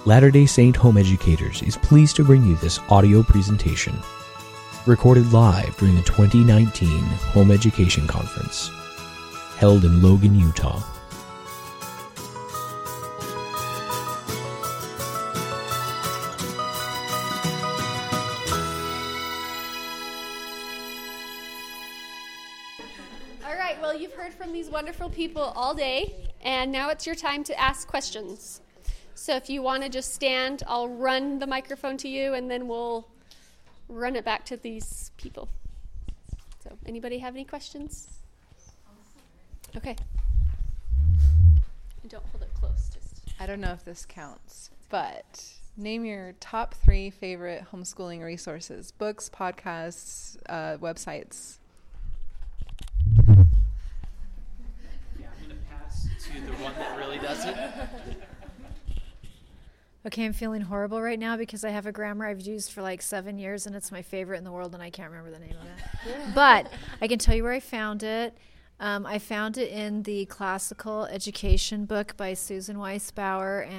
Latter-day Saint Home Educators is pleased to bring you this audio presentation, recorded live during the 2019 Home Education Conference, held in Logan, Utah. All right, well, you've heard from these wonderful people all day, and now it's your time to ask questions. So if you want to just stand, I'll run the microphone to you, and then we'll run it back to these people. So anybody have any questions? Okay. And don't hold it close. I don't know if this counts, but name your top 3 favorite homeschooling resources: books, podcasts, websites. Yeah, I'm going to pass to the one that really does it. Okay, I'm feeling horrible right now because I have a grammar I've used for like 7 years and it's my favorite in the world and I can't remember the name of it. But I can tell you where I found it. I found it in the classical education book by Susan Weisbauer,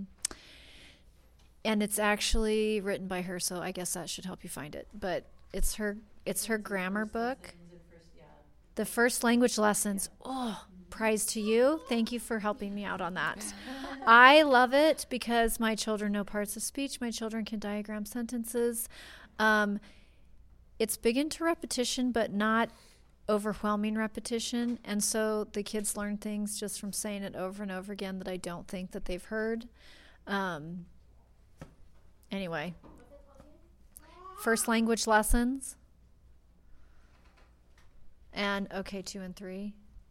and it's actually written by her, so I guess that should help you find it. But it's her grammar book. The first language lessons. Oh, prize to you. Thank you for helping me out on that. I love it because my children know parts of speech. My children can diagram sentences. It's big into repetition, but not overwhelming repetition. And so the kids learn things just from saying it over and over again that I don't think that they've heard. Anyway, first language lessons. And, 2 and 3.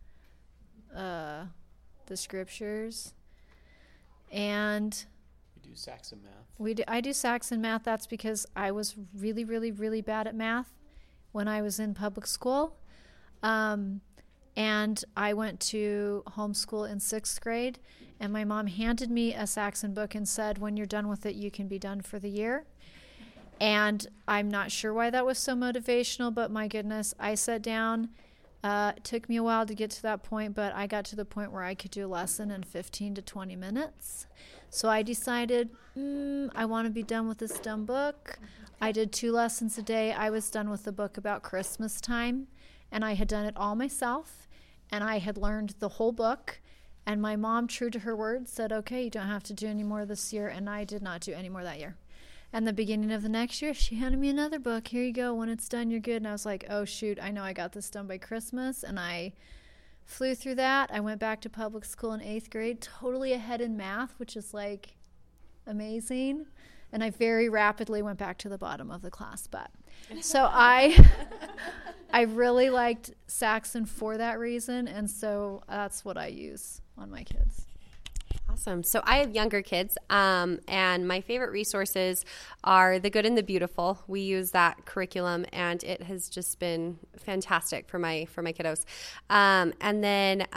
The scriptures, and We do Saxon math. I do Saxon math. That's because I was really, really, really bad at math when I was in public school, and I went to homeschool in 6th grade, and my mom handed me a Saxon book and said, when you're done with it, you can be done for the year. And I'm not sure why that was so motivational, but my goodness, I sat down. It took me a while to get to that point, but I got to the point where I could do a lesson in 15 to 20 minutes. So I decided, I want to be done with this dumb book. I did 2 lessons a day. I was done with the book about Christmas time, and I had done it all myself, and I had learned the whole book. And my mom, true to her word, said, okay, you don't have to do any more this year, and I did not do any more that year. And the beginning of the next year, she handed me another book. Here you go. When it's done, you're good. And I was like, oh, shoot, I know I got this done by Christmas. And I flew through that. I went back to public school in 8th grade, totally ahead in math, which is like amazing. And I very rapidly went back to the bottom of the class. But so I really liked Saxon for that reason. And so that's what I use on my kids. Awesome. So I have younger kids, and my favorite resources are The Good and the Beautiful. We use that curriculum, and it has just been fantastic for my kiddos. And then,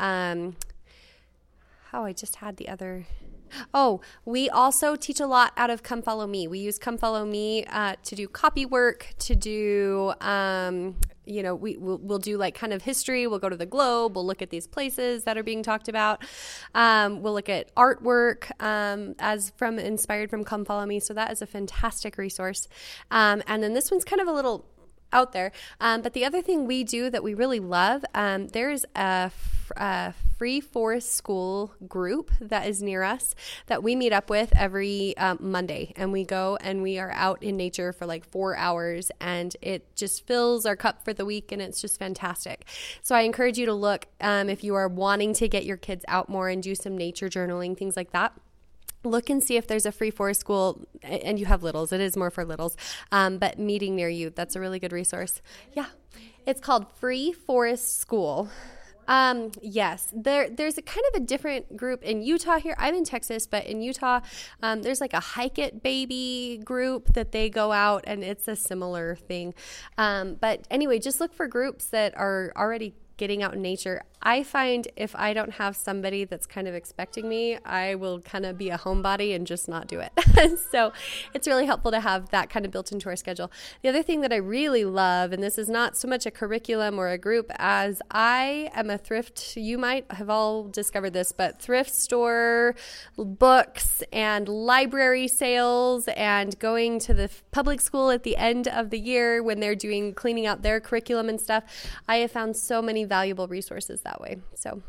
I just had the other. Oh, we also teach a lot out of Come Follow Me. We use Come Follow Me to do copy work, to do, we'll do like kind of history. We'll go to the Globe. We'll look at these places that are being talked about. We'll look at artwork inspired from Come Follow Me. So that is a fantastic resource. And then this one's kind of a little out there. But the other thing we do that we really love, there's a free forest school group that is near us that we meet up with every Monday, and we go and we are out in nature for like 4 hours, and it just fills our cup for the week, and it's just fantastic. So I encourage you to look if you are wanting to get your kids out more and do some nature journaling, things like that. Look and see if there's a free forest school, and you have littles. It is more for littles, but meeting near you. That's a really good resource. Yeah, it's called Free Forest School. Yes, there's a kind of a different group in Utah here. I'm in Texas, but in Utah, there's like a Hike It Baby group that they go out, and it's a similar thing. But anyway, just look for groups that are already getting out in nature. I find if I don't have somebody that's kind of expecting me, I will kind of be a homebody and just not do it. So it's really helpful to have that kind of built into our schedule. The other thing that I really love, and this is not so much a curriculum or a group, as I am a thrift, you might have all discovered this, but thrift store books and library sales and going to the public school at the end of the year when they're cleaning out their curriculum and stuff, I have found so many valuable resources that way. So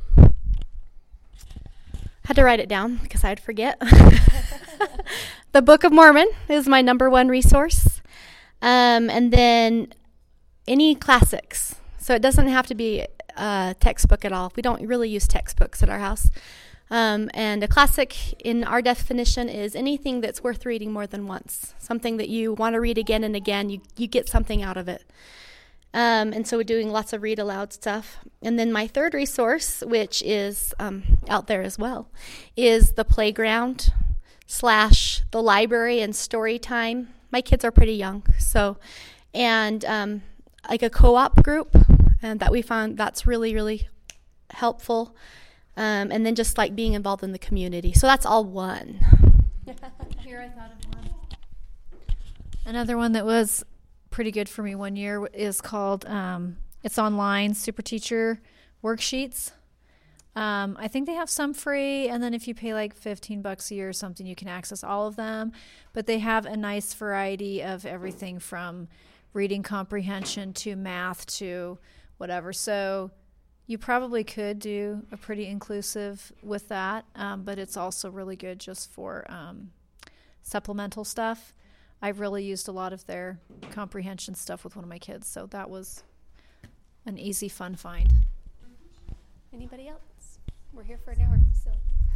had to write it down because I'd forget. The Book of Mormon is my number one resource. And then any classics. So it doesn't have to be a textbook at all. We don't really use textbooks at our house. And a classic in our definition is anything that's worth reading more than once. Something that you want to read again and again. You get something out of it. And so we're doing lots of read aloud stuff. And then my third resource, which is out there as well, is the playground / the library and story time. My kids are pretty young, so, and like a co-op group, and that we found that's really, really helpful. And then just like being involved in the community. So that's all one. Here, I thought of one. Another one that was pretty good for me one year is called, it's online, Super Teacher Worksheets. I think they have some free, and then if you pay like $15 a year or something, you can access all of them. But they have a nice variety of everything from reading comprehension to math to whatever. So you probably could do a pretty inclusive with that, but it's also really good just for supplemental stuff. I've really used a lot of their comprehension stuff with one of my kids, so that was an easy, fun find. Anybody else? We're here for an hour, so.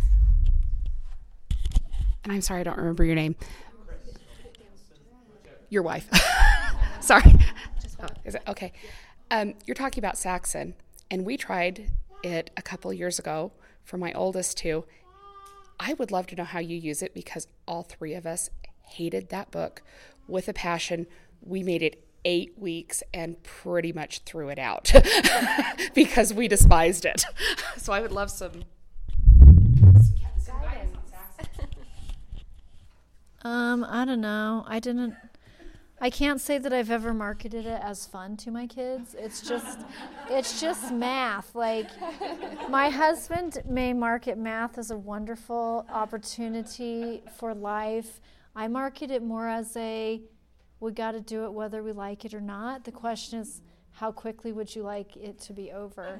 And I'm sorry, I don't remember your name. Your wife. Sorry. Oh, is it? Okay. You're talking about Saxon, and we tried it a couple of years ago for my oldest too. I would love to know how you use it because all three of us hated that book with a passion. We made it 8 weeks and pretty much threw it out because we despised it. So I would love some guidance on Saxon. I don't know. I can't say that I've ever marketed it as fun to my kids. It's just math. Like, my husband may market math as a wonderful opportunity for life. I market it more as we got to do it whether we like it or not. The question is, how quickly would you like it to be over?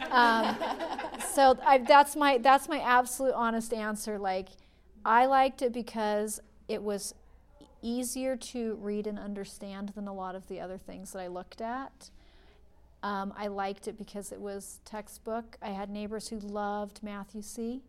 So that's my absolute honest answer. Like, I liked it because it was easier to read and understand than a lot of the other things that I looked at. I liked it because it was textbook. I had neighbors who loved Matthew C.,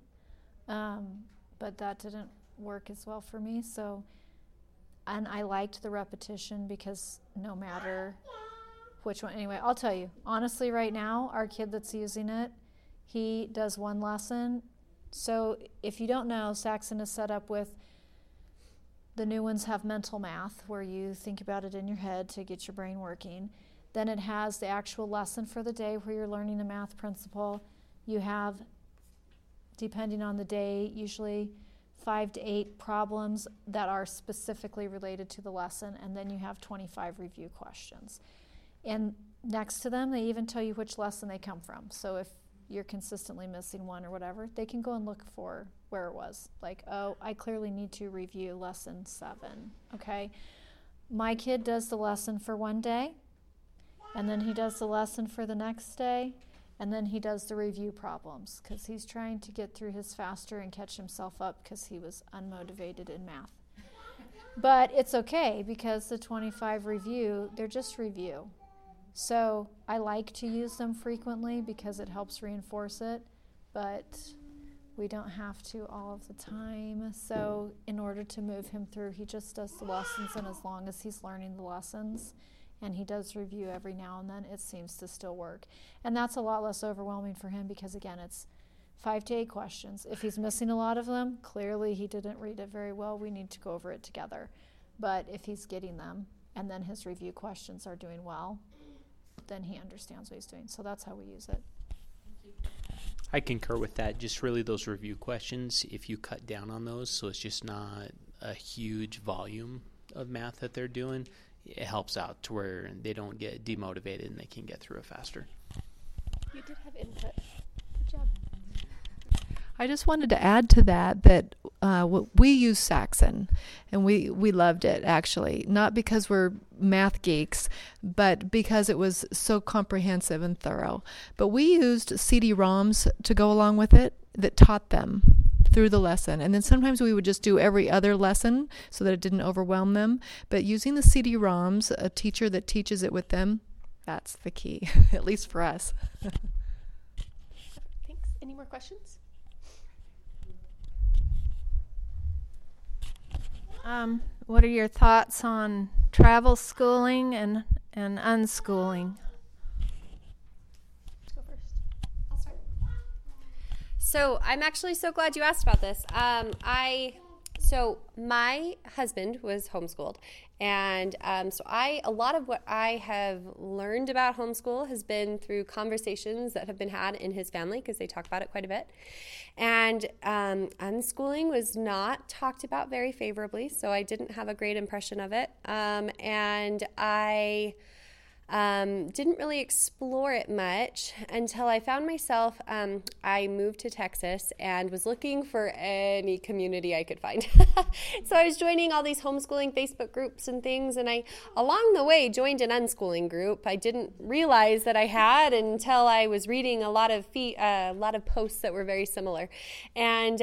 but that didn't work as well for me. So, and I liked the repetition because no matter which one, anyway, I'll tell you, honestly, right now, our kid that's using it, he does one lesson. So if you don't know, Saxon is set up with, the new ones have mental math, where you think about it in your head to get your brain working. Then it has the actual lesson for the day where you're learning a math principle. You have, depending on the day, usually 5 to 8 problems that are specifically related to the lesson, and then you have 25 review questions. And next to them, they even tell you which lesson they come from. So if you're consistently missing one or whatever, they can go and look for where it was. Like, oh, I clearly need to review lesson 7, okay? My kid does the lesson for one day, and then he does the lesson for the next day, and then he does the review problems because he's trying to get through his faster and catch himself up because he was unmotivated in math. But it's okay because the 25 review, they're just review. So I like to use them frequently because it helps reinforce it, but we don't have to all of the time. So in order to move him through, he just does the lessons, and as long as he's learning the lessons and he does review every now and then, it seems to still work. And that's a lot less overwhelming for him because, again, it's 5 to 8 questions. If he's missing a lot of them, clearly he didn't read it very well. We need to go over it together. But if he's getting them and then his review questions are doing well, then he understands what he's doing. So that's how we use it. Thank you. I concur with that. Just really those review questions, if you cut down on those, so it's just not a huge volume of math that they're doing, it helps out to where they don't get demotivated and they can get through it faster. You did have input. Good job. I just wanted to add to that we use Saxon, and we loved it, actually, not because we're math geeks, but because it was so comprehensive and thorough. But we used CD-ROMs to go along with it that taught them through the lesson. And then sometimes we would just do every other lesson so that it didn't overwhelm them. But using the CD-ROMs, a teacher that teaches it with them, that's the key, at least for us. Thanks. Any more questions? What are your thoughts on travel schooling and unschooling? Go first. I'll start. So I'm actually so glad you asked about this. So my husband was homeschooled, and a lot of what I have learned about homeschool has been through conversations that have been had in his family, because they talk about it quite a bit. And unschooling was not talked about very favorably, so I didn't have a great impression of it. And I didn't really explore it much until I found myself, I moved to Texas and was looking for any community I could find. So I was joining all these homeschooling Facebook groups and things, and I, along the way, joined an unschooling group. I didn't realize that I had until I was reading a lot of posts that were very similar. And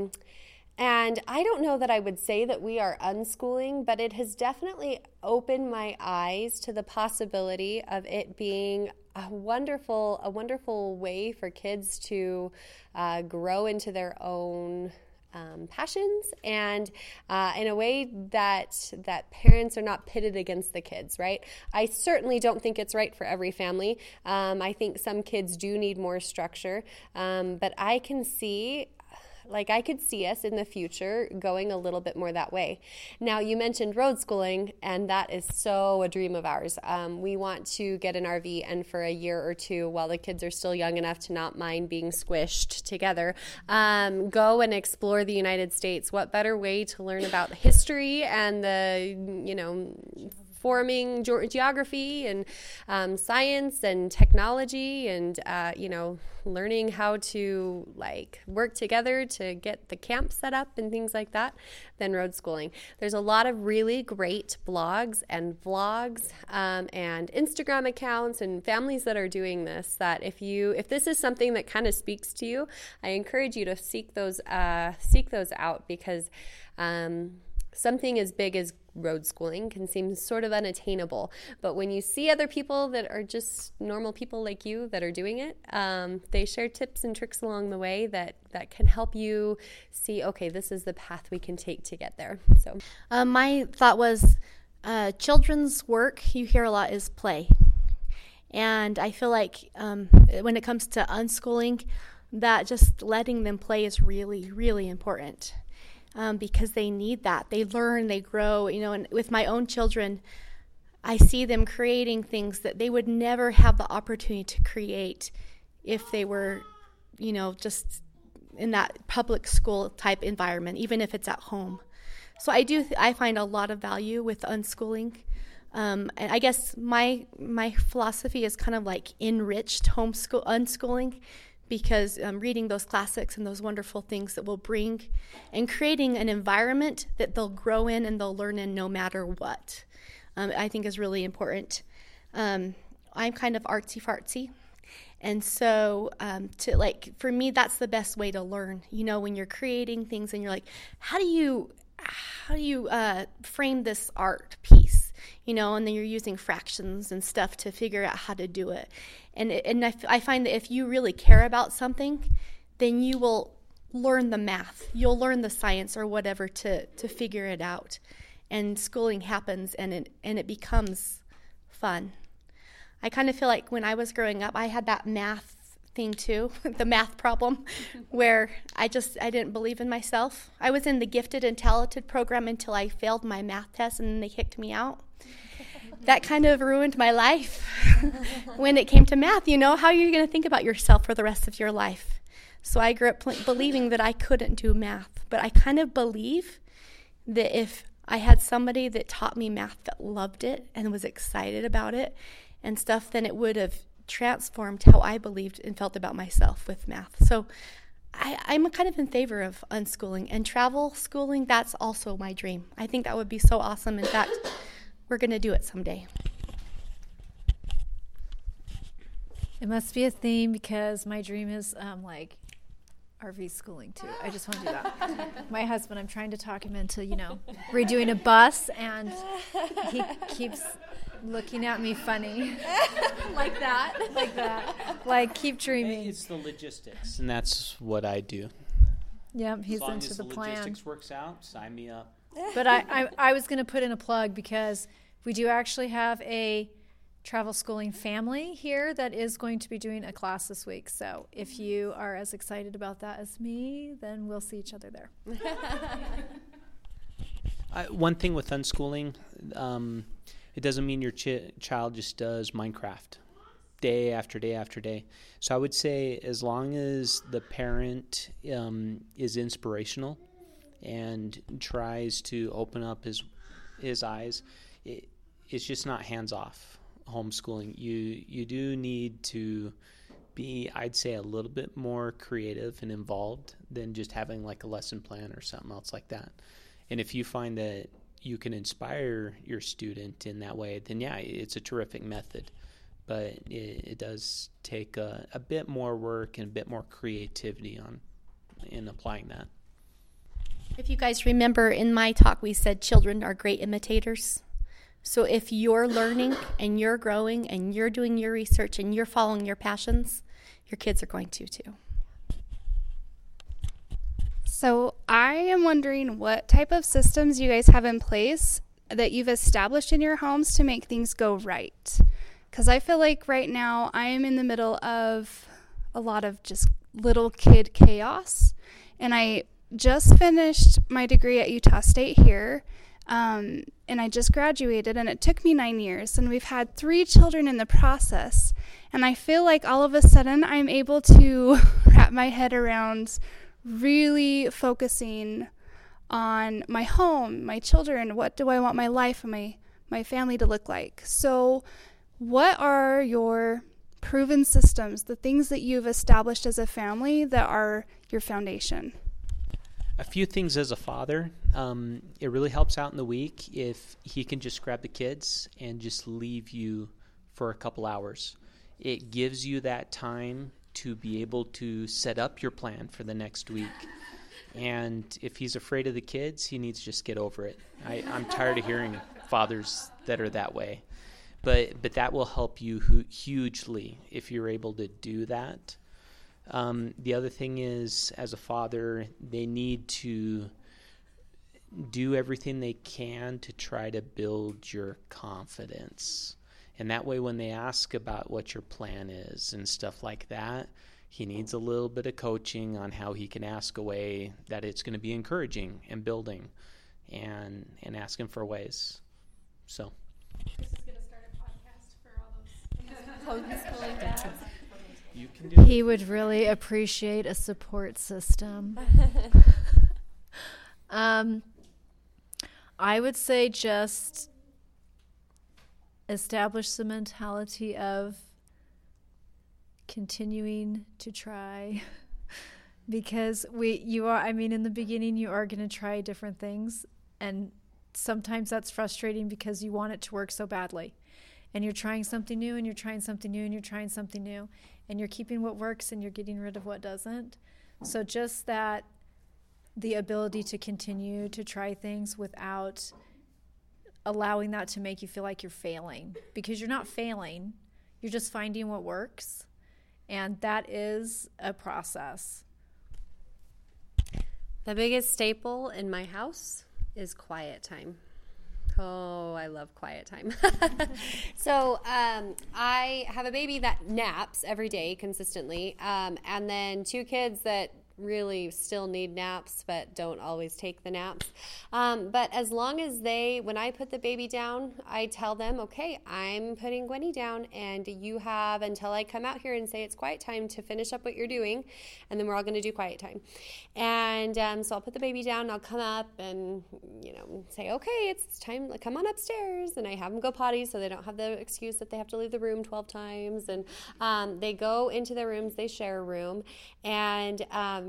I don't know that I would say that we are unschooling, but it has definitely opened my eyes to the possibility of it being a wonderful way for kids to grow into their own passions, and in a way that parents are not pitted against the kids, right? I certainly don't think it's right for every family. I think some kids do need more structure, but I could see us in the future going a little bit more that way. Now, you mentioned road schooling, and that is so a dream of ours. We want to get an RV and for a year or two, while the kids are still young enough to not mind being squished together, go and explore the United States. What better way to learn about history and the, forming geography and science and technology and, learning how to work together to get the camp set up and things like that, than road schooling. There's a lot of really great blogs and vlogs and Instagram accounts and families that are doing this, that if this is something that kind of speaks to you, I encourage you to seek those out, because something as big as road schooling can seem sort of unattainable. But when you see other people that are just normal people like you that are doing it, they share tips and tricks along the way that can help you see, okay, this is the path we can take to get there. So my thought was children's work, you hear a lot, is play. And I feel like when it comes to unschooling, that just letting them play is really, really important. Because they need that. They learn, they grow, and with my own children, I see them creating things that they would never have the opportunity to create if they were, just in that public school type environment, even if it's at home. So I find a lot of value with unschooling. And I guess my philosophy is kind of like enriched unschooling, because reading those classics and those wonderful things that will bring, and creating an environment that they'll grow in and they'll learn in no matter what, I think is really important. I'm kind of artsy-fartsy, and so for me, that's the best way to learn. When you're creating things and you're like, how do you frame this art piece? And then you're using fractions and stuff to figure out how to do it. And I find that if you really care about something, then you will learn the math. You'll learn the science or whatever to figure it out. And schooling happens, and it becomes fun. I kind of feel like when I was growing up, I had that math thing too, the math problem, where I didn't believe in myself. I was in the gifted and talented program until I failed my math test, and then they kicked me out. That kind of ruined my life when it came to math. How are you going to think about yourself for the rest of your life? So I grew up believing that I couldn't do math. But I kind of believe that if I had somebody that taught me math that loved it and was excited about it and stuff, then it would have transformed how I believed and felt about myself with math. So I'm kind of in favor of unschooling. And travel schooling, that's also my dream. I think that would be so awesome. In fact, we're going to do it someday. It must be a theme because my dream is like RV schooling too. I just want to do that. My husband, I'm trying to talk him into, redoing a bus, and he keeps looking at me funny. Like that. Like, keep dreaming. It's the logistics, and that's what I do. Yep, he's as long into as the plan. Logistics works out, sign me up. But I was going to put in a plug because we do actually have a travel schooling family here that is going to be doing a class this week. So if you are as excited about that as me, then we'll see each other there. One thing with unschooling, it doesn't mean your child just does Minecraft day after day after day. So I would say as long as the parent is inspirational and tries to open up his eyes, it's just not hands-off homeschooling. You do need to be, I'd say, a little bit more creative and involved than just having like a lesson plan or something else like that. And if you find that you can inspire your student in that way, then yeah, it's a terrific method. But it does take a bit more work and a bit more creativity in applying that. If you guys remember in my talk, we said children are great imitators. So if you're learning and you're growing and you're doing your research and you're following your passions, your kids are going to too. So I am wondering what type of systems you guys have in place that you've established in your homes to make things go right. Because I feel like right now I am in the middle of a lot of just little kid chaos. And I just finished my degree at Utah State here. And I just graduated, and it took me 9 years, and we've had 3 children in the process. And I feel like all of a sudden I'm able to wrap my head around really focusing on my home, my children, what do I want my life and my family to look like. So what are your proven systems, the things that you've established as a family that are your foundation? A few things as a father. It really helps out in the week if he can just grab the kids and just leave you for a couple hours. It gives you that time to be able to set up your plan for the next week. And if he's afraid of the kids, he needs to just get over it. I'm tired of hearing fathers that are that way. But that will help you hugely if you're able to do that. The other thing is, as a father, they need to do everything they can to try to build your confidence. And that way, when they ask about what your plan is and stuff like that, he needs a little bit of coaching on how he can ask a way that it's going to be encouraging and building and asking for ways. So. Chris is going to start a podcast for all those homeschooling dads. You can do He would really appreciate a support system. I would say just establish the mentality of continuing to try. Because in the beginning you are going to try different things, and sometimes that's frustrating because you want it to work so badly. And you're trying something new, and you're trying something new, and you're trying something new. And you're keeping what works, and you're getting rid of what doesn't. So just that, the ability to continue to try things without allowing that to make you feel like you're failing. Because you're not failing. You're just finding what works. And that is a process. The biggest staple in my house is quiet time. Oh, I love quiet time. So I have a baby that naps every day consistently, and then 2 kids that really still need naps but don't always take the naps. But as long as when I put the baby down, I tell them, okay, I'm putting Gwenny down and you have until I come out here and say it's quiet time to finish up what you're doing, and then we're all going to do quiet time. And so I'll put the baby down, I'll come up and, say, okay, it's time, come on upstairs. And I have them go potty so they don't have the excuse that they have to leave the room 12 times. And they go into their rooms, they share a room. And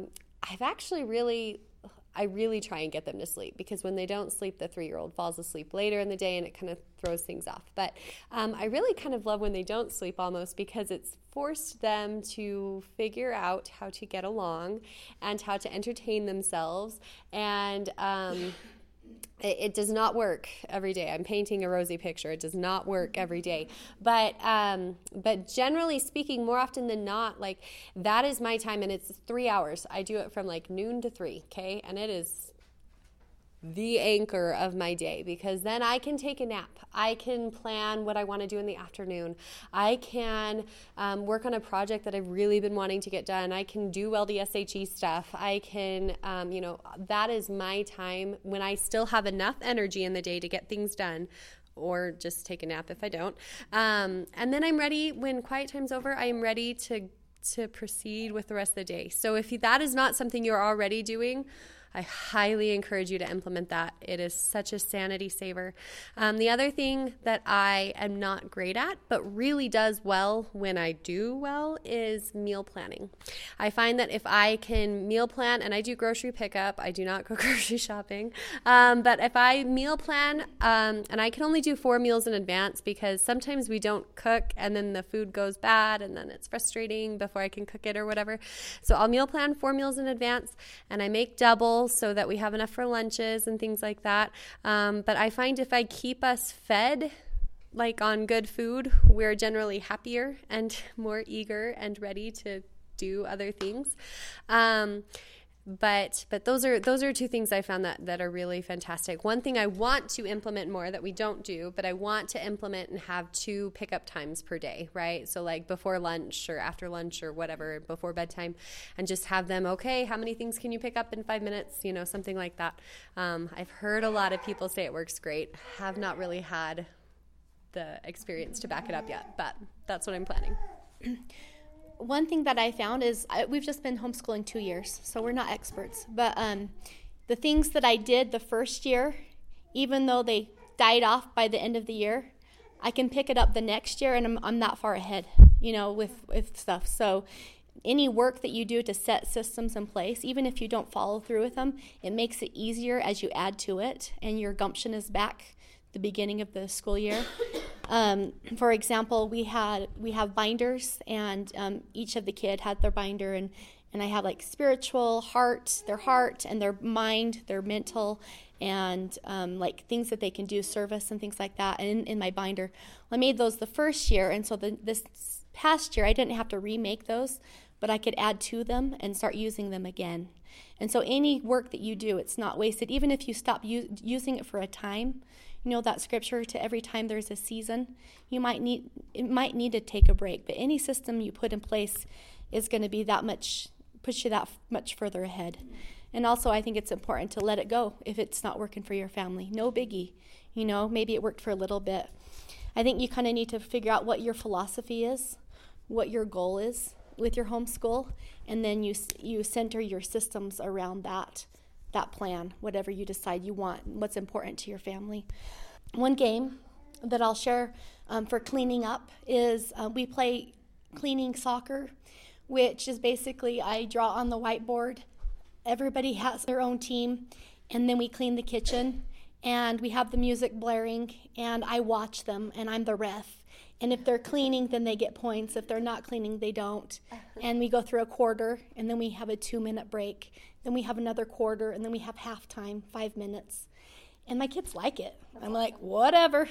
I really try and get them to sleep, because when they don't sleep, the 3-year-old falls asleep later in the day and it kind of throws things off. But I really kind of love when they don't sleep almost, because it's forced them to figure out how to get along and how to entertain themselves. And it does not work every day. I'm painting a rosy picture. It does not work every day. But generally speaking, more often than not, like, that is my time, and it's 3 hours. I do it from like noon to 3, okay? And it is the anchor of my day, because then I can take a nap. I can plan what I want to do in the afternoon. I can work on a project that I've really been wanting to get done. I can do LDSHE stuff. I can, that is my time when I still have enough energy in the day to get things done, or just take a nap if I don't. And then I'm ready, when quiet time's over, I am ready to proceed with the rest of the day. So if that is not something you're already doing, I highly encourage you to implement that. It is such a sanity saver. The other thing that I am not great at, but really does well when I do well, is meal planning. I find that if I can meal plan, and I do grocery pickup, I do not go grocery shopping, but if I meal plan, and I can only do 4 meals in advance, because sometimes we don't cook and then the food goes bad and then it's frustrating before I can cook it or whatever. So I'll meal plan 4 meals in advance, and I make double so that we have enough for lunches and things like that. But I find if I keep us fed like on good food, we're generally happier and more eager and ready to do other things. But those are 2 things I found that are really fantastic. One thing I want to implement more that we don't do, but I want to implement and have 2 pickup times per day, right? So like before lunch or after lunch or whatever, before bedtime, and just have them, okay, how many things can you pick up in 5 minutes? Something like that. I've heard a lot of people say it works great. Have not really had the experience to back it up yet, but that's what I'm planning. One thing that I found is we've just been homeschooling 2 years, so we're not experts. But the things that I did the first year, even though they died off by the end of the year, I can pick it up the next year, and I'm not far ahead, with stuff. So any work that you do to set systems in place, even if you don't follow through with them, it makes it easier as you add to it, and your gumption is back the beginning of the school year. For example, we have binders, and each of the kid had their binder, and I have like spiritual, their heart and their mind, their mental, and like things that they can do, service and things like that, in my binder. Well, I made those the first year, and so this past year I didn't have to remake those, but I could add to them and start using them again. And so any work that you do, it's not wasted, even if you stop using it for a time. That scripture, to every time there's a season, it might need to take a break. But any system you put in place is going to be push you that much further ahead. And also, I think it's important to let it go if it's not working for your family. No biggie. Maybe it worked for a little bit. I think you kind of need to figure out what your philosophy is, what your goal is with your homeschool, and then you center your systems around that plan, whatever you decide you want, what's important to your family. One game that I'll share for cleaning up is we play cleaning soccer, which is basically I draw on the whiteboard. Everybody has their own team, and then we clean the kitchen, and we have the music blaring, and I watch them, and I'm the ref. And if they're cleaning, then they get points. If they're not cleaning, they don't. And we go through a quarter, and then we have a 2-minute break. Then we have another quarter, and then we have halftime, 5 minutes. And my kids like it. I'm like, whatever,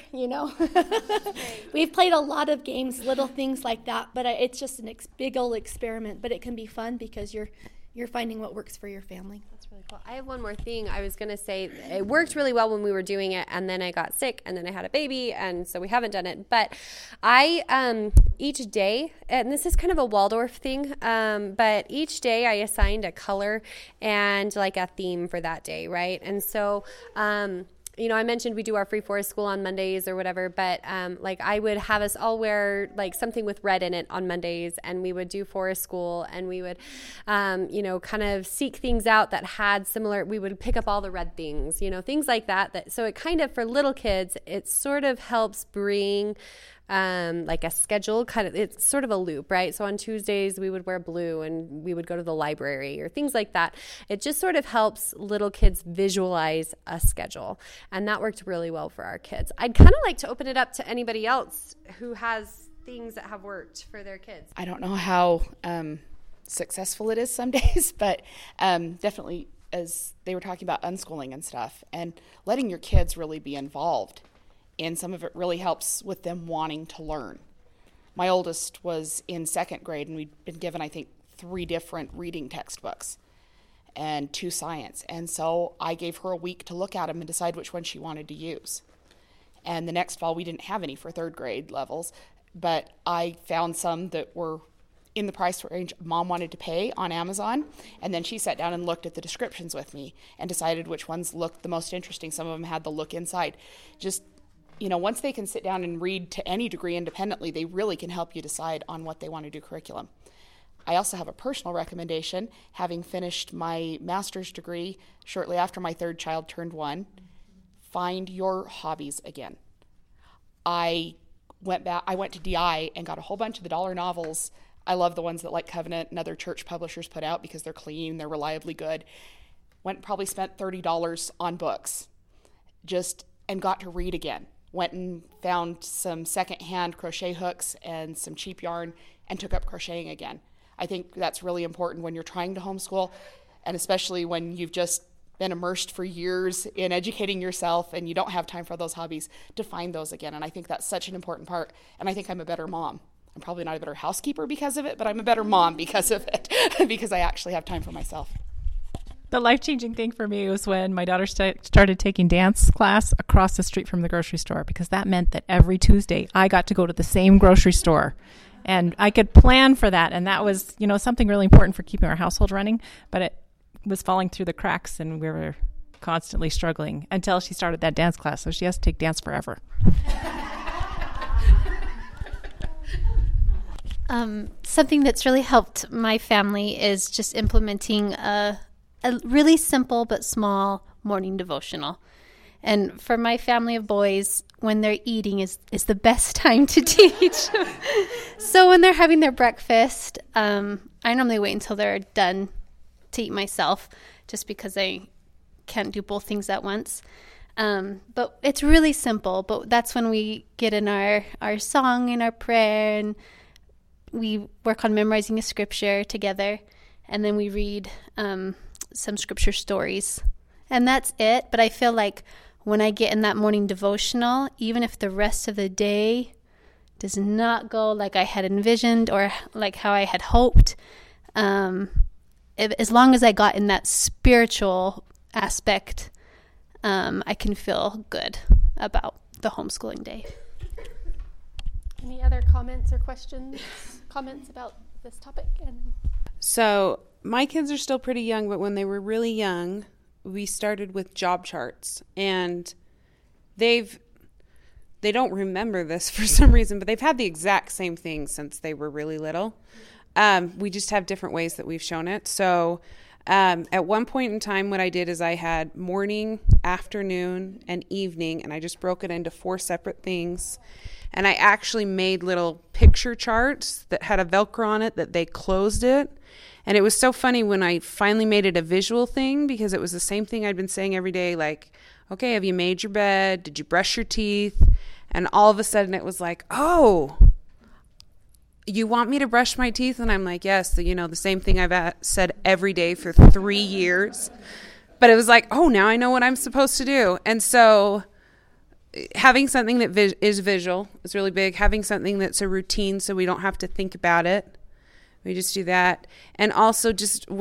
We've played a lot of games, little things like that, but it's just big old experiment. But it can be fun because you're finding what works for your family. That's really cool. I have one more thing I was going to say. It worked really well when we were doing it, and then I got sick, and then I had a baby, and so we haven't done it. But I, each day, and this is kind of a Waldorf thing, but each day I assigned a color and like a theme for that day, right? And so, you know, I mentioned we do our free forest school on Mondays or whatever, but like I would have us all wear like something with red in it on Mondays, and we would do forest school, and we would, you know, kind of seek things out that had similar, we would pick up all the red things, you know, things like that. So it kind of, for little kids, it sort of helps bring like a schedule, kind of, it's sort of a loop, right? So on Tuesdays we would wear blue and we would go to the library or things like that. It just sort of helps little kids visualize a schedule, and that worked really well for our kids. I'd kind of like to open it up to anybody else who has things that have worked for their kids. I don't know how successful it is some days, but definitely, as they were talking about unschooling and stuff, and letting your kids really be involved. And some of it really helps with them wanting to learn. My oldest was in second grade, and we'd been given, I think, 3 different reading textbooks and 2 science. And so I gave her a week to look at them and decide which one she wanted to use. And the next fall, we didn't have any for 3rd grade levels, but I found some that were in the price range Mom wanted to pay on Amazon. And then she sat down and looked at the descriptions with me and decided which ones looked the most interesting. Some of them had the look inside. Just, you know, once they can sit down and read to any degree independently, they really can help you decide on what they want to do curriculum. I also have a personal recommendation. Having finished my master's degree shortly after my 3rd child turned 1, find your hobbies again. I went to DI and got a whole bunch of the dollar novels. I love the ones that like Covenant and other church publishers put out because they're clean, they're reliably good. Went and probably spent $30 on books, and got to read again. Went and found some secondhand crochet hooks and some cheap yarn and took up crocheting again. I think that's really important when you're trying to homeschool, and especially when you've just been immersed for years in educating yourself and you don't have time for those hobbies, to find those again. And I think that's such an important part. And I think I'm a better mom. I'm probably not a better housekeeper because of it, but I'm a better mom because of it, because I actually have time for myself. The life-changing thing for me was when my daughter started taking dance class across the street from the grocery store, because that meant that every Tuesday I got to go to the same grocery store, and I could plan for that. And that was, you know, something really important for keeping our household running, but it was falling through the cracks, and we were constantly struggling until she started that dance class. So she has to take dance forever. Something that's really helped my family is just implementing a really simple but small morning devotional. And for my family of boys, when they're eating is the best time to teach. So when they're having their breakfast, I normally wait until they're done to eat myself, just because I can't do both things at once. But it's really simple, but that's when we get in our song and our prayer, and we work on memorizing a scripture together, and then we read some scripture stories, and that's it. But I feel like when I get in that morning devotional, even if the rest of the day does not go like I had envisioned or like how I had hoped, as long as I got in that spiritual aspect, I can feel good about the homeschooling day. Any other comments or questions? Comments about this topic? So my kids are still pretty young, but when they were really young, we started with job charts, and they don't remember this for some reason, but they've had the exact same thing since they were really little. We just have different ways that we've shown it. So at one point in time, what I did is I had morning, afternoon, and evening, and I just broke it into 4 separate things. And I actually made little picture charts that had a Velcro on it that they closed it. And it was so funny when I finally made it a visual thing, because it was the same thing I'd been saying every day, like, okay, have you made your bed? Did you brush your teeth? And all of a sudden it was like, oh, you want me to brush my teeth? And I'm like, yes, the same thing I've said every day for 3 years. But it was like, oh, now I know what I'm supposed to do. And so having something that is visual is really big. Having something that's a routine so we don't have to think about it. We just do that. And also just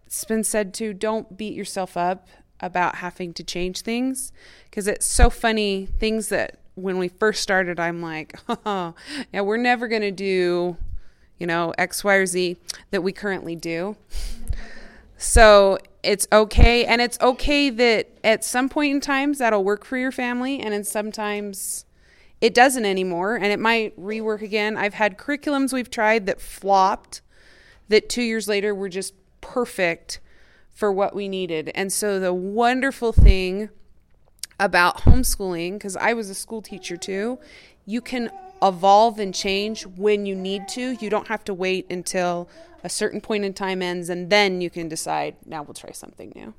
it's been said too, don't beat yourself up about having to change things, because it's so funny, things that when we first started, I'm like, oh, yeah, we're never going to do, X, Y, or Z that we currently do. So it's okay. And it's okay that at some point in times that'll work for your family. And then sometimes it doesn't anymore. And it might rework again. I've had curriculums we've tried that flopped, that 2 years later were just perfect for what we needed. And so the wonderful thing about homeschooling, because I was a school teacher too, you can evolve and change when you need to. You don't have to wait until a certain point in time ends, and then you can decide, now we'll try something new.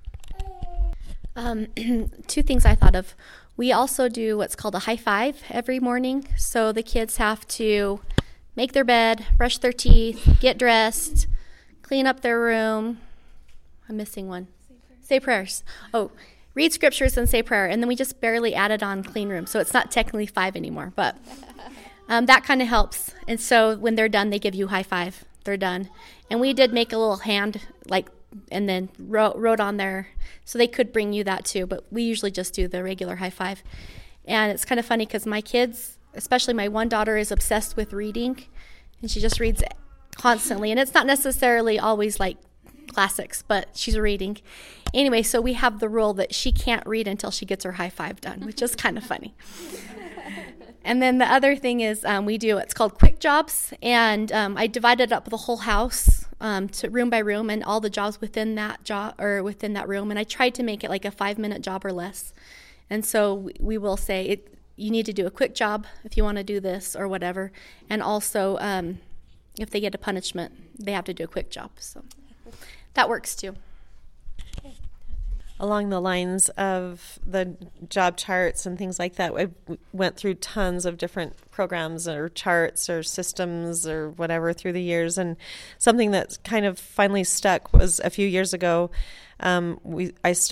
Two things I thought of. We also do what's called a high five every morning. So the kids have to make their bed, brush their teeth, get dressed, clean up their room. I'm missing one. Say prayers. Oh, read scriptures and say prayer. And then we just barely added on clean room. So it's not technically 5 anymore, but that kind of helps. And so when they're done, they give you a high five. They're done. And we did make a little hand, and then wrote on there, so they could bring you that too. But we usually just do the regular high five. And it's kind of funny because my kids, especially my one daughter, is obsessed with reading. And she just reads constantly. And it's not necessarily always like classics, but she's reading. Anyway, so we have the rule that she can't read until she gets her high five done, which is kind of funny. And then the other thing is we do what's called quick jobs, and I divided up the whole house to room by room and all the jobs within that job or within that room, and I tried to make it like a 5-minute job or less. And so we will say you need to do a quick job if you want to do this or whatever, and also if they get a punishment, they have to do a quick job. So that works too. Along the lines of the job charts and things like that, I went through tons of different programs or charts or systems or whatever through the years. And something that kind of finally stuck was a few years ago. I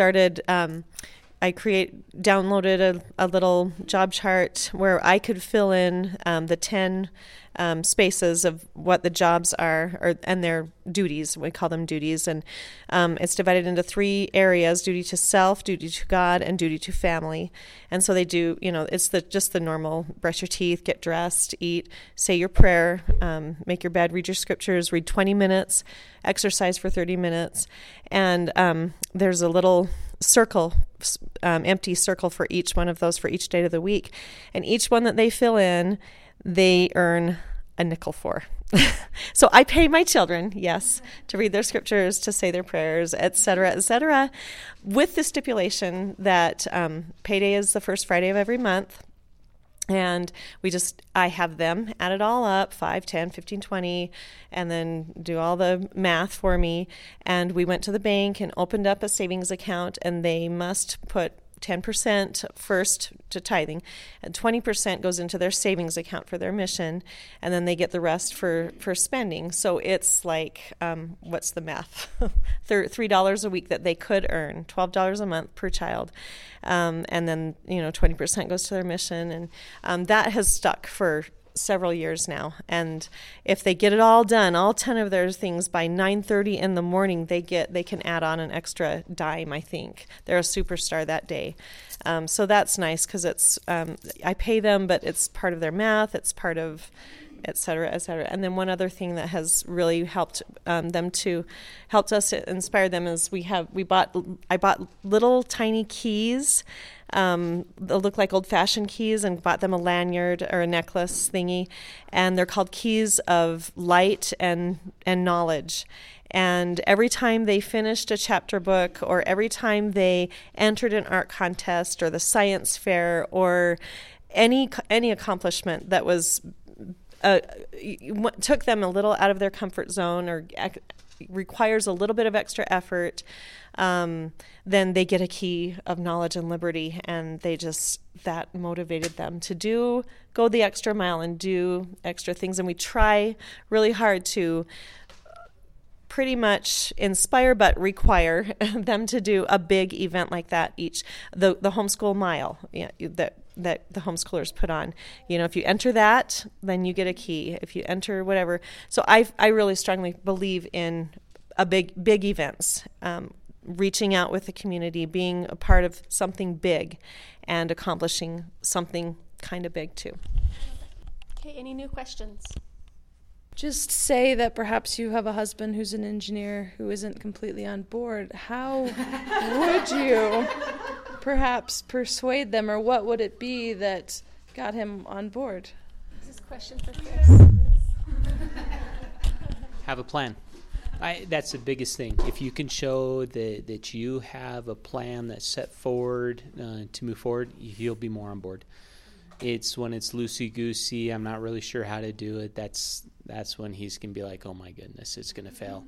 downloaded a little job chart where I could fill in the 10 spaces of what the jobs are, and their duties. We call them duties, and it's divided into 3 areas: duty to self, duty to God, and duty to family. And so they do, it's just the normal: brush your teeth, get dressed, eat, say your prayer, make your bed, read your scriptures, read 20 minutes, exercise for 30 minutes, and there's a little circle, empty circle for each one of those for each day of the week. And each one that they fill in, they earn a nickel for. So I pay my children, yes, to read their scriptures, to say their prayers, etc., with the stipulation that payday is the first Friday of every month. And I have them add it all up, 5, 10, 15, 20, and then do all the math for me. And we went to the bank and opened up a savings account, and they must put 10% first to tithing, and 20% goes into their savings account for their mission, and then they get the rest for spending. So it's like, what's the math? $3 a week that they could earn, $12 a month per child, and then 20% goes to their mission, and that has stuck for several years now. And if they get it all done, all 10 of their things by 9:30 in the morning, they can add on an extra dime. I think they're a superstar that day. So that's nice because it's I pay them, but it's part of their math. It's part of et cetera, et cetera. And then one other thing that has really helped helped us inspire them is I bought little tiny keys. They look like old-fashioned keys, and bought them a lanyard or a necklace thingy, and they're called keys of light and knowledge. And every time they finished a chapter book, or every time they entered an art contest or the science fair, or any accomplishment that was took them a little out of their comfort zone or requires a little bit of extra effort, then they get a key of knowledge and liberty, and that motivated them to go the extra mile and do extra things. And we try really hard to pretty much inspire but require them to do a big event like that the homeschool mile that the homeschoolers put on. If you enter that, then you get a key. If you enter whatever. So I really strongly believe in big events, reaching out with the community, being a part of something big, and accomplishing something kind of big too. Okay, any new questions? Just say that perhaps you have a husband who's an engineer who isn't completely on board. How would you perhaps persuade them, or what would it be that got him on board? This is a question for Chris. Have a plan. That's the biggest thing. If you can show that you have a plan that's set forward to move forward, he'll be more on board. It's when it's loosey-goosey, I'm not really sure how to do it, that's when he's going to be like, oh my goodness, it's going to fail.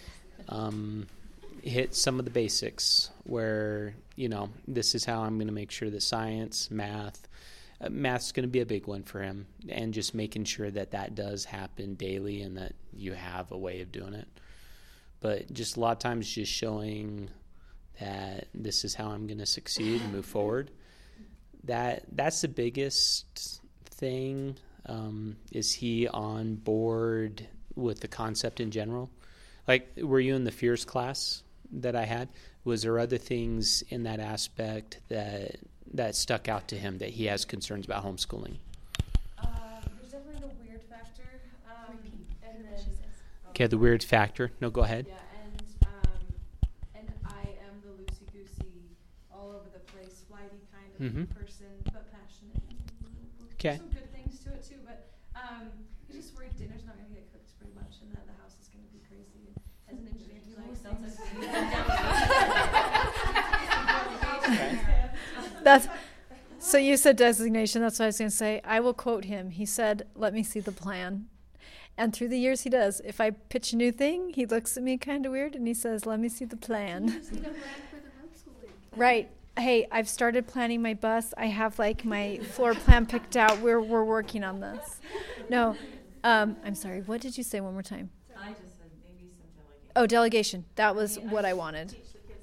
Hit some of the basics where, this is how I'm going to make sure that science, math's going to be a big one for him, and just making sure that does happen daily and that you have a way of doing it. But just a lot of times just showing that this is how I'm going to succeed and move forward. That's the biggest thing. Is he on board with the concept in general? Like, were you in the FEARS class that I had? Was there other things in that aspect that stuck out to him that he has concerns about homeschooling? There's definitely the weird factor. And then, Okay, the weird factor. No, go ahead. Yeah, and I am the loosey-goosey, all over the place, flighty kind of person, but passionate. Okay. Some good things to it too, but he's just worried dinner's not going to get cooked pretty much, and that the house is going to be crazy. As an engineer, he likes That's so you said designation. That's what I was going to say. I will quote him. He said, "Let me see the plan." And through the years, he does. If I pitch a new thing, he looks at me kind of weird and he says, "Let me see the plan." Right. Hey, I've started planning my bus. I have my floor plan picked out. We're working on this. No, I'm sorry. What did you say one more time? I just said maybe some delegation. Oh, delegation. That was what I wanted.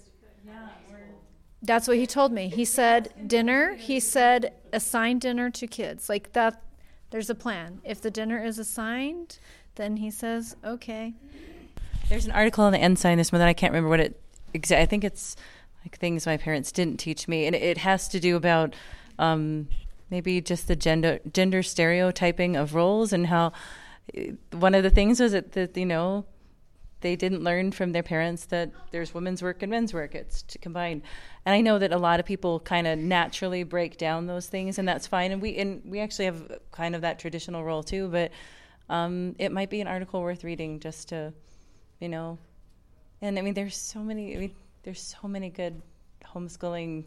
That's what he told me. He said dinner. He said assign dinner to kids. Like that, there's a plan. If the dinner is assigned, then he says, okay. There's an article on the Ensign this month, and I can't remember what it I think it's like things my parents didn't teach me. And it has to do about maybe just the gender stereotyping of roles, and how one of the things was that they didn't learn from their parents that there's women's work and men's work. It's combined. And I know that a lot of people kind of naturally break down those things, and that's fine. And we actually have kind of that traditional role too, but it might be an article worth reading just to, and I mean, there's so many good homeschooling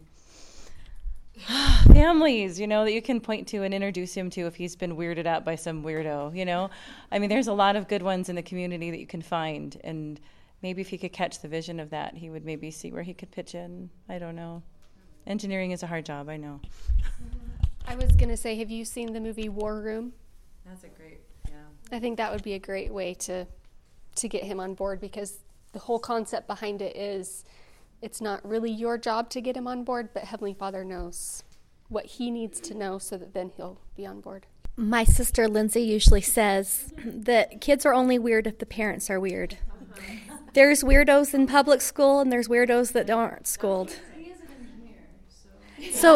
families, that you can point to and introduce him to if he's been weirded out by some weirdo, I mean, there's a lot of good ones in the community that you can find, and maybe if he could catch the vision of that, he would maybe see where he could pitch in. I don't know. Engineering is a hard job, I know. I was going to say, have you seen the movie War Room? That's a great, I think that would be a great way to get him on board, because the whole concept behind it is it's not really your job to get him on board, but Heavenly Father knows what he needs to know so that then he'll be on board. My sister Lindsay usually says that kids are only weird if the parents are weird. There's weirdos in public school, and there's weirdos that aren't schooled. He is an engineer, So,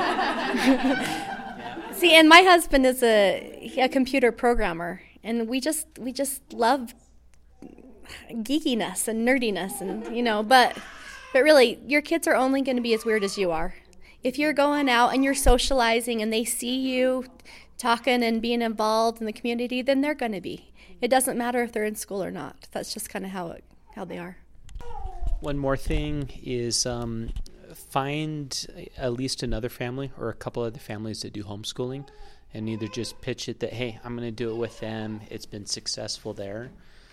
see, and my husband is a computer programmer, and we just love geekiness and nerdiness, and but really, your kids are only going to be as weird as you are. If you're going out and you're socializing and they see you talking and being involved in the community, then they're going to be. It doesn't matter if they're in school or not. That's just kind of how they are. One more thing is find at least another family or a couple other families that do homeschooling, and either just pitch it that, hey, I'm going to do it with them. It's been successful there.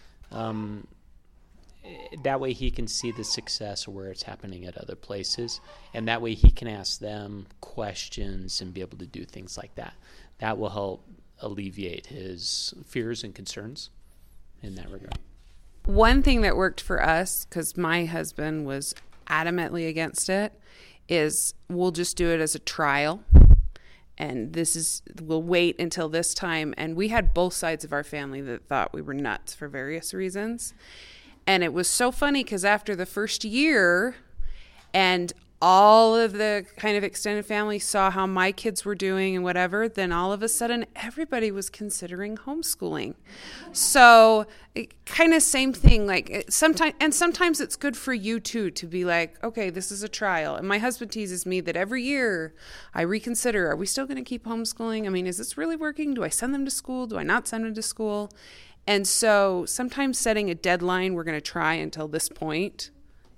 That way he can see the success where it's happening at other places, and that way he can ask them questions and be able to do things like that. That will help alleviate his fears and concerns in that regard. One thing that worked for us, because my husband was adamantly against it, is we'll just do it as a trial, and we'll wait until this time. And we had both sides of our family that thought we were nuts for various reasons. And it was so funny because after the first year and all of the kind of extended family saw how my kids were doing and whatever, then all of a sudden everybody was considering homeschooling. So kind of same thing, like sometimes it's good for you too to be like, okay, this is a trial. And my husband teases me that every year I reconsider, are we still going to keep homeschooling? I mean, is this really working? Do I send them to school? Do I not send them to school? And so sometimes setting a deadline, we're going to try until this point,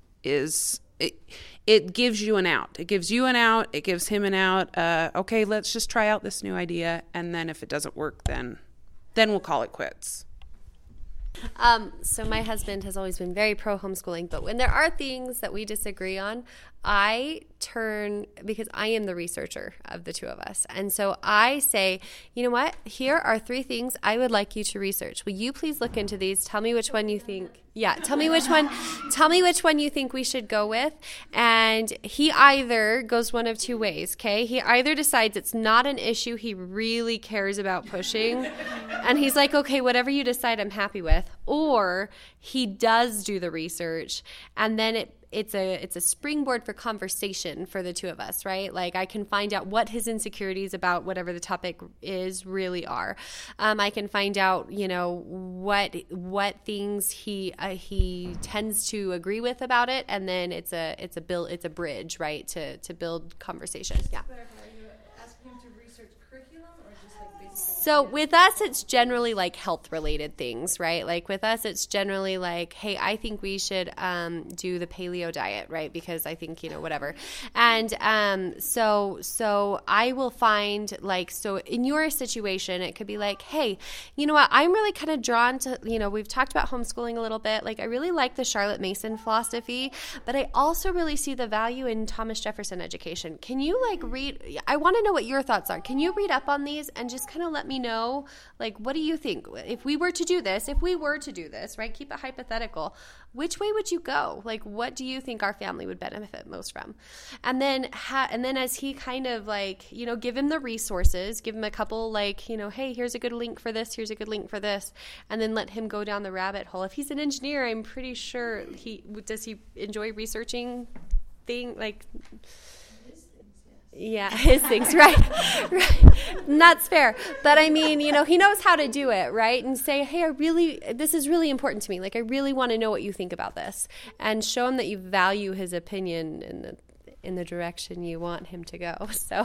it gives you an out. It gives you an out. It gives him an out. Okay, let's just try out this new idea. And then if it doesn't work, then we'll call it quits. So my husband has always been very pro homeschooling, but when there are things that we disagree on, I turn, because I am the researcher of the two of us. And so I say, you know what? Here are 3 things I would like you to research. Will you please look into these? Tell me which one you think. Yeah, tell me which one you think we should go with. And he either goes one of 2 ways, okay? He either decides it's not an issue he really cares about pushing, and he's like, okay, whatever you decide, I'm happy with. Or he does do the research, and then it's a springboard for conversation for the two of us, right? Like I can find out what his insecurities about whatever the topic is really are. I can find out, what things he tends to agree with about it, and then it's a bridge, right, to build conversation. Yeah. So with us, it's generally like health-related things, right? Like with us, it's generally like, hey, I think we should do the paleo diet, right? Because I think, whatever. And so I will find so in your situation, it could be like, hey, you know what? I'm really kind of drawn to, we've talked about homeschooling a little bit. Like I really like the Charlotte Mason philosophy, but I also really see the value in Thomas Jefferson education. Can you read? I want to know what your thoughts are. Can you read up on these and just kind of let me know, what do you think? If we were to do this, right? Keep it hypothetical. Which way would you go? What do you think our family would benefit most from? And then as he kind of give him the resources, give him a couple hey, here's a good link for this, here's a good link for this, and then let him go down the rabbit hole. If he's an engineer, I'm pretty sure he enjoy researching Yeah, his things, right. And that's fair. But I mean, he knows how to do it, right? And say, hey, this is really important to me. I really want to know what you think about this. And show him that you value his opinion in the direction you want him to go. So.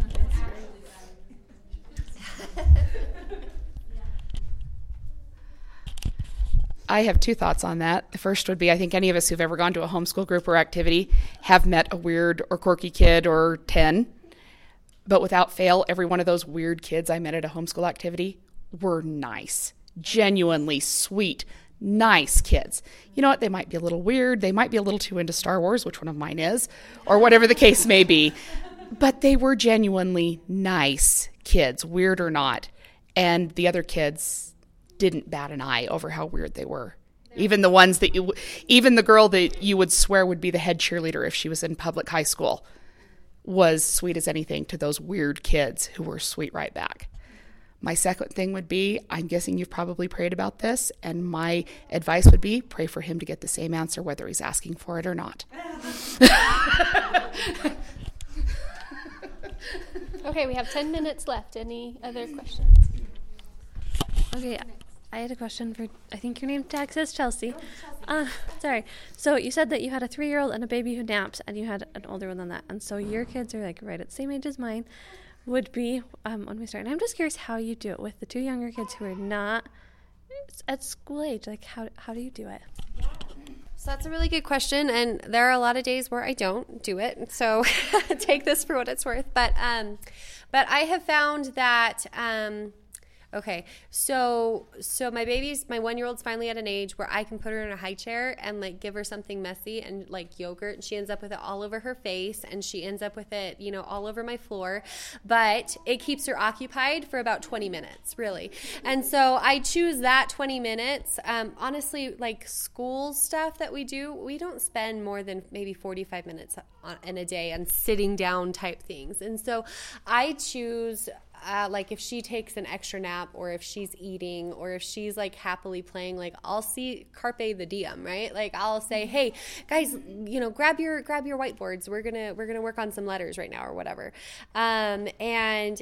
I have 2 thoughts on that. The first would be, I think any of us who've ever gone to a homeschool group or activity have met a weird or quirky kid or 10. But without fail, every one of those weird kids I met at a homeschool activity were nice, genuinely sweet, nice kids. You know what? They might be a little weird. They might be a little too into Star Wars, which one of mine is, or whatever the case may be. But they were genuinely nice kids, weird or not. And the other kids didn't bat an eye over how weird they were. Even the ones even the girl that you would swear would be the head cheerleader if she was in public high school was sweet as anything to those weird kids who were sweet right back. My second thing would be, I'm guessing you've probably prayed about this, and my advice would be pray for him to get the same answer whether he's asking for it or not. Okay, we have 10 minutes left. Any other questions? Okay, I had a question for, I think your name tag says Chelsea. Sorry. So you said that you had a 3-year-old and a baby who naps, and you had an older one than that. And so your kids are right at the same age as mine would be when we start. And I'm just curious how you do it with the 2 younger kids who are not at school age. How do you do it? So that's a really good question, and there are a lot of days where I don't do it. So take this for what it's worth. But I have found that. Okay, so my 1-year-old's finally at an age where I can put her in a high chair and give her something messy and yogurt, and she ends up with it all over her face, and she ends up with it, all over my floor. But it keeps her occupied for about 20 minutes, really. And so I choose that 20 minutes. Honestly, school stuff that we do, we don't spend more than maybe 45 minutes in a day on sitting down type things. And so I choose like if she takes an extra nap, or if she's eating, or if she's like happily playing, like I'll see carpe the diem, right? Like I'll say, hey guys, you know, grab your whiteboards. We're gonna work on some letters right now, or whatever. And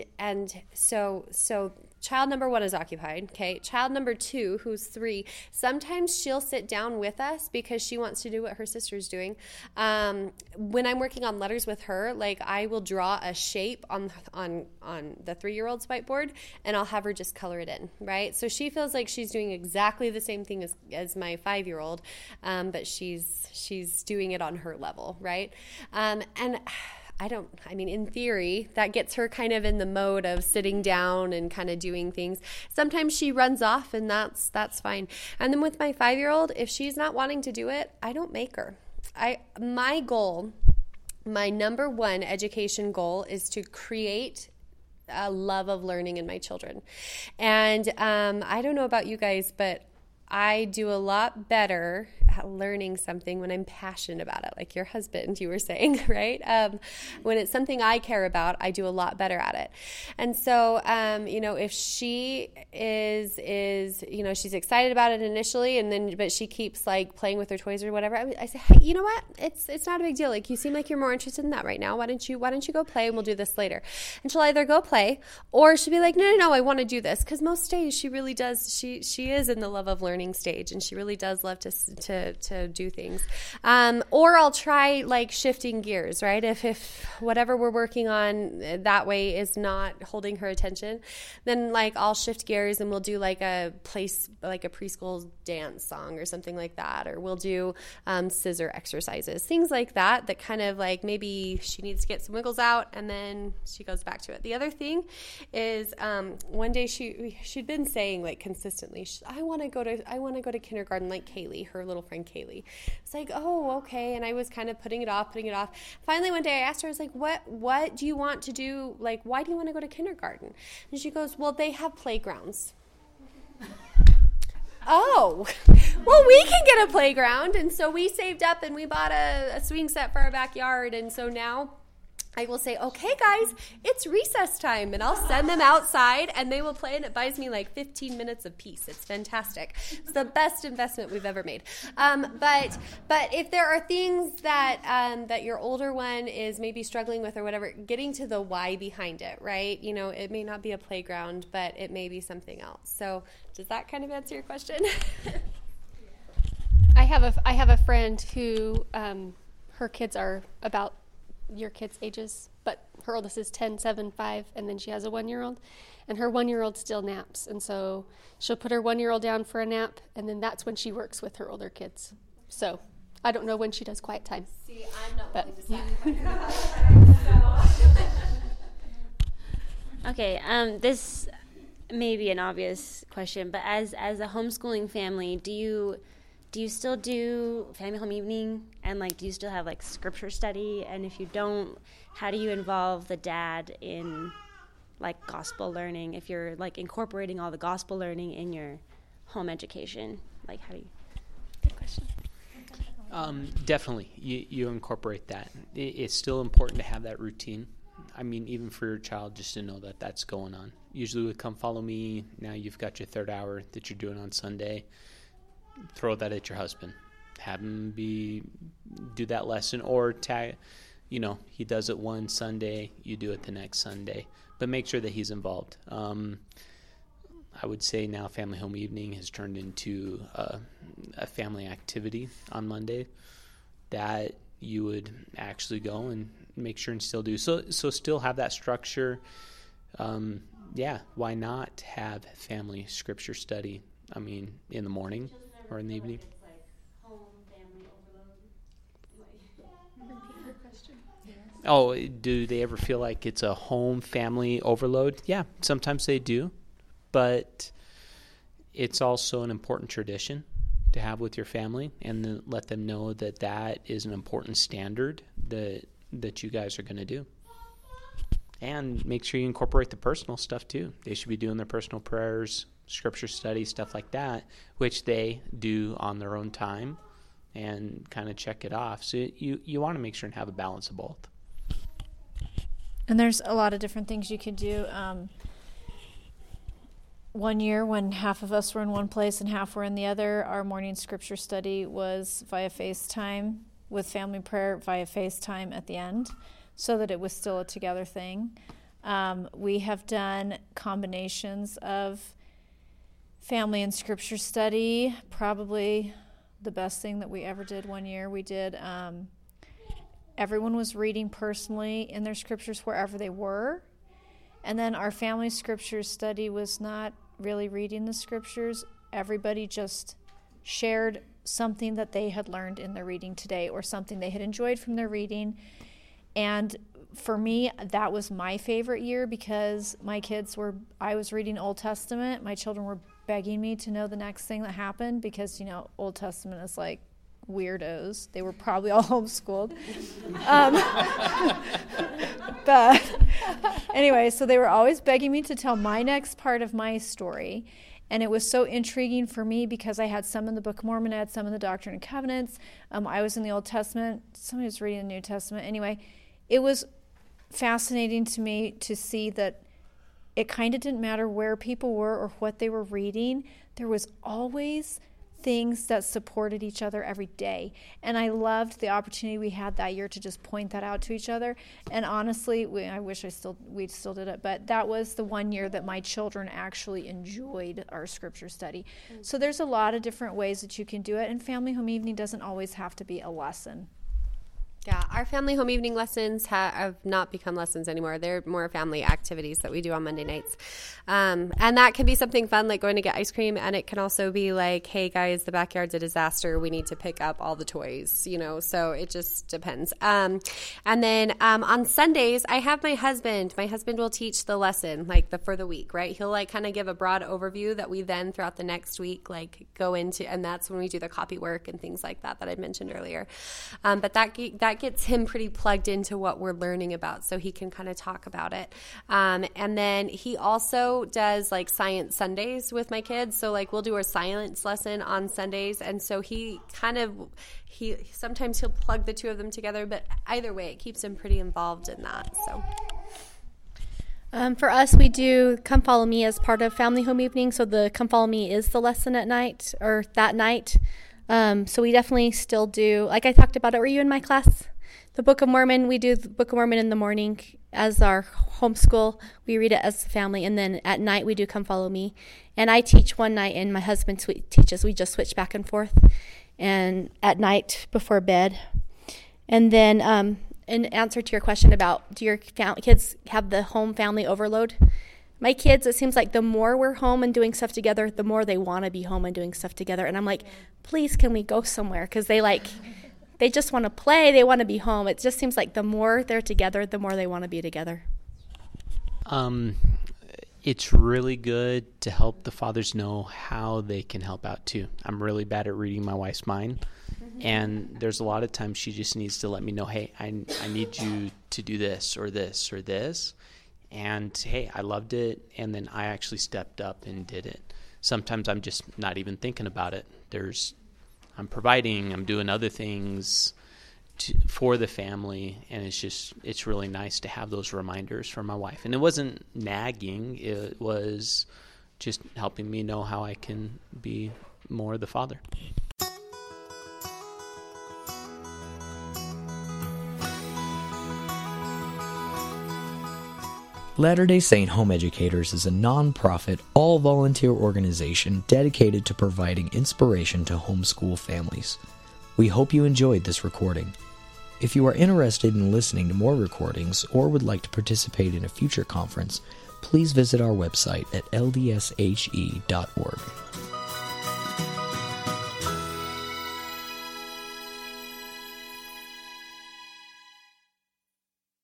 so child number 1 is occupied. Okay. Child number 2, who's 3, sometimes she'll sit down with us because she wants to do what her sister's doing. When I'm working on letters with her, like I will draw a shape on the 3-year-old's whiteboard, and I'll have her just color it in, right? So she feels like she's doing exactly the same thing as my 5-year-old, but she's doing it on her level, right? And in theory, that gets her kind of in the mode of sitting down and kind of doing things. Sometimes she runs off, and that's fine. And then with my 5-year-old, if she's not wanting to do it, I don't make her. My goal, my number 1 education goal, is to create a love of learning in my children. And I don't know about you guys, but I do a lot better at learning something when I'm passionate about it, like your husband, you were saying, right? When it's something I care about, I do a lot better at it. And so, if she is, she's excited about it initially, but she keeps like playing with her toys or whatever, I say, hey, you know what? It's not a big deal. Like, you seem like you're more interested in that right now. Why don't you go play, and we'll do this later? And she'll either go play, or she'll be like, no, I want to do this. Because most days she really does. She is in the love of learning stage, and she really does love to do things. Or I'll try like shifting gears, right? If whatever we're working on that way is not holding her attention, then like I'll shift gears, and we'll do like a preschool dance song or something like that, or we'll do scissor exercises, things like that kind of like maybe she needs to get some wiggles out, and then she goes back to it. The other thing is one day she'd been saying like consistently, I want to go to kindergarten like Kaylee, her little friend Kaylee. It's like, oh, okay. And I was kind of putting it off. Finally, one day I asked her, I was like, what do you want to do? Like, why do you want to go to kindergarten? And she goes, well, they have playgrounds. Oh, well, we can get a playground. And so we saved up and we bought a swing set for our backyard. And so now I will say, okay, guys, it's recess time, and I'll send them outside, and they will play, and it buys me like 15 minutes of peace. It's fantastic. It's the best investment we've ever made. But if there are things that your older one is maybe struggling with or whatever, getting to the why behind it, right? You know, it may not be a playground, but it may be something else. So does that kind of answer your question? I have a friend who her kids are about your kids' ages, but her oldest is 10, 7, 5, and then she has a 1-year-old, and her 1-year-old still naps, and so she'll put her 1-year-old down for a nap, and then that's when she works with her older kids. So I don't know when she does quiet time. See, I'm not willing to Okay, this may be an obvious question, but as a homeschooling family, do you still do family home evening, and like do you still have like scripture study? And if you don't, how do you involve the dad in like gospel learning if you're like incorporating all the gospel learning in your home education? Like how do you? Good question. Definitely, you incorporate that. It's still important to have that routine. I mean, even for your child, just to know that that's going on. Usually with Come Follow Me, now you've got your 3rd hour that you're doing on Sunday. Throw that at your husband. Have him do that lesson, or tag, he does it one Sunday, you do it the next Sunday, but make sure that he's involved. I would say now Family Home Evening has turned into a family activity on Monday that you would actually go and make sure and still do. So still have that structure. Why not have family scripture study? I mean, in the morning or in the evening. Oh, do they ever feel like it's a home family overload? Yeah, sometimes they do, but it's also an important tradition to have with your family, and then let them know that that is an important standard that you guys are going to do. And make sure you incorporate the personal stuff too. They should be doing their personal prayers, scripture study, stuff like that, which they do on their own time and kind of check it off. So you want to make sure and have a balance of both. And there's a lot of different things you could do. One year when half of us were in one place and half were in the other, our morning scripture study was via FaceTime with family prayer via FaceTime at the end, so that it was still a together thing. We have done combinations of family and scripture study. Probably the best thing that we ever did one year, we did, everyone was reading personally in their scriptures wherever they were. And then our family scriptures study was not really reading the scriptures. Everybody just shared something that they had learned in their reading today or something they had enjoyed from their reading. And for me, that was my favorite year because I was reading Old Testament. My children were begging me to know the next thing that happened because, Old Testament is like weirdos. They were probably all homeschooled. But anyway, so they were always begging me to tell my next part of my story. And it was so intriguing for me because I had some in the Book of Mormon, I had some in the Doctrine and Covenants. I was in the Old Testament. Somebody was reading the New Testament. Anyway, it was fascinating to me to see that it kind of didn't matter where people were or what they were reading. There was always things that supported each other every day. And I loved the opportunity we had that year to just point that out to each other. And honestly, I wish we still did it, but that was the one year that my children actually enjoyed our scripture study. So there's a lot of different ways that you can do it, and family home evening doesn't always have to be a lesson. Yeah, our family home evening lessons have not become lessons anymore. They're more family activities that we do on Monday nights. And that can be something fun, like going to get ice cream. And it can also be like, hey, guys, the backyard's a disaster. We need to pick up all the toys, so it just depends. And then on Sundays, I have my husband. My husband will teach the lesson, for the week, right? He'll kind of give a broad overview that we then throughout the next week, go into. And that's when we do the copy work and things like that I mentioned earlier. But that gets him pretty plugged into what we're learning about, so he can kind of talk about it. And then he also does science Sundays with my kids. So we'll do a science lesson on Sundays. And so sometimes he'll plug the two of them together, but either way, it keeps him pretty involved in that. So. For us, we do Come Follow Me as part of Family Home Evening. So the Come Follow Me is the lesson at night or that night. So we definitely still do, like I talked about it. Were you in my class? The Book of Mormon, we do the Book of Mormon in the morning as our homeschool. We read it as a family. And then at night, we do Come Follow Me. And I teach one night, and my husband teaches. We just switch back and forth. And at night before bed. And then in answer to your question about do your kids have the home family overload? My kids, it seems like the more we're home and doing stuff together, the more they want to be home and doing stuff together. And I'm like, please, can we go somewhere? Because they just want to play. They want to be home. It just seems like the more they're together, the more they want to be together. It's really good to help the fathers know how they can help out too. I'm really bad at reading my wife's mind. And there's a lot of times she just needs to let me know, hey, I need you to do this or this or this. And hey, I loved it. And then I actually stepped up and did it. Sometimes I'm just not even thinking about it. I'm providing, I'm doing other things for the family, and it's really nice to have those reminders from my wife. And it wasn't nagging, it was just helping me know how I can be more the father. Latter-day Saint Home Educators is a non-profit, all-volunteer organization dedicated to providing inspiration to homeschool families. We hope you enjoyed this recording. If you are interested in listening to more recordings or would like to participate in a future conference, please visit our website at ldshe.org.